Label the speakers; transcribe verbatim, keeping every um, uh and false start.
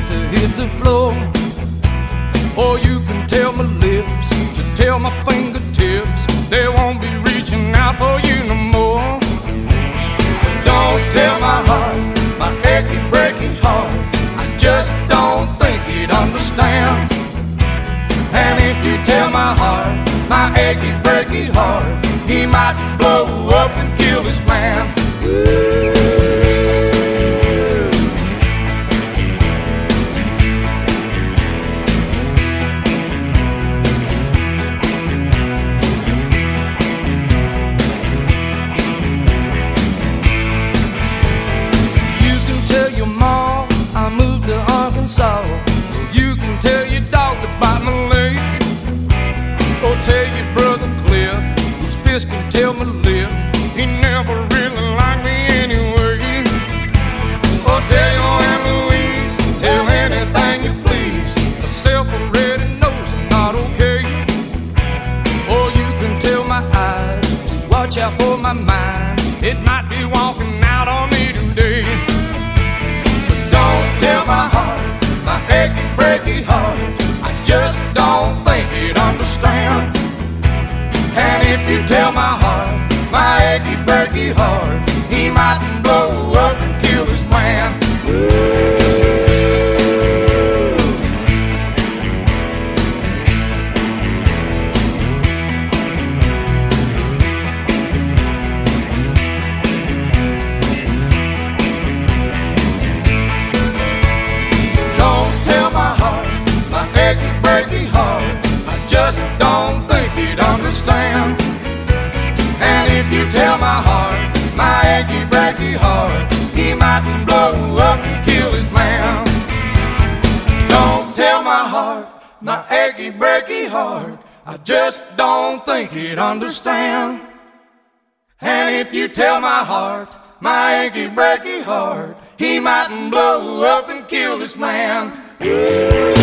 Speaker 1: to hit the floor. Or you can tell my lips to tell my fingertips they won't be reaching out for you no more. Don't tell my heart, my achy, breaky heart, I just don't think he'd understand. And if you tell my heart, my achy, breaky heart, he might blow up and kill this man. You can tell your mom I moved to Arkansas. You can tell your dog to bite my leg. Or tell your brother Cliff, whose fist can tell my lip he never really liked me anyway. Or tell your Aunt Louise, tell anything you please, myself already knows I'm not okay. Or you can tell my eyes, watch out for my mind, it might be walking out on me today. But don't tell my heart, my achy, breaky heart, I just don't think he'd understand. And if you tell my heart, my achy, breaky heart, he might blow up and kill this man. Don't tell my heart, my achy, breaky heart, I just don't think he'd understand. And if you tell my heart, my achy, breaky heart, he might blow up and kill his man. Don't tell my heart, my achy, breaky heart, I just don't think he'd understand. And if you tell my heart, my achy, breaky heart, he might blow up and kill this man.